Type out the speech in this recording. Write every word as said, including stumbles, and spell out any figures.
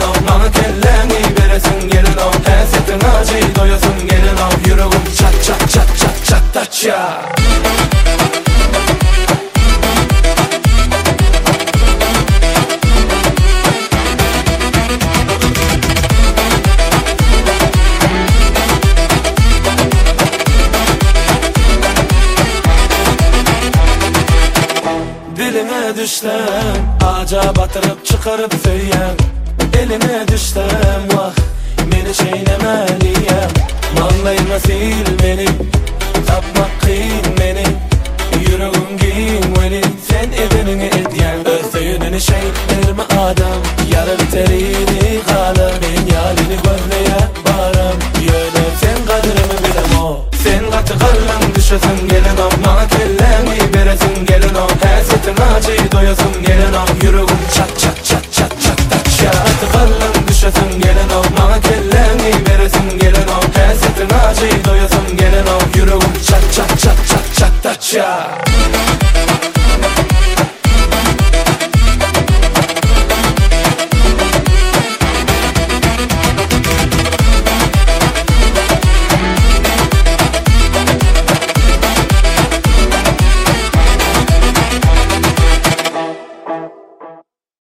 o, bana kelleni veresin gelin o, hesetin acı doyasın gelin o, yüreğim çat çat çat çat çat da çat. Diline düştüm, ağaca batırıp çıkarıp feryem. Eline düştüm, vah beni çeylemeliyem. Mallayma sil beni, tapmak kıyın beni. Yüreğim giyin beni, sen edenini edyen. Öğütüyününü şey verme adam, yarı terini kalır. Ben yalini görmeye varım, yöne sen kadrimi bilem o. Sen katı kallan düşesin gelin o, bana kelleni veresin gelin o, hesetin acı doyasın gelin o, yüreğim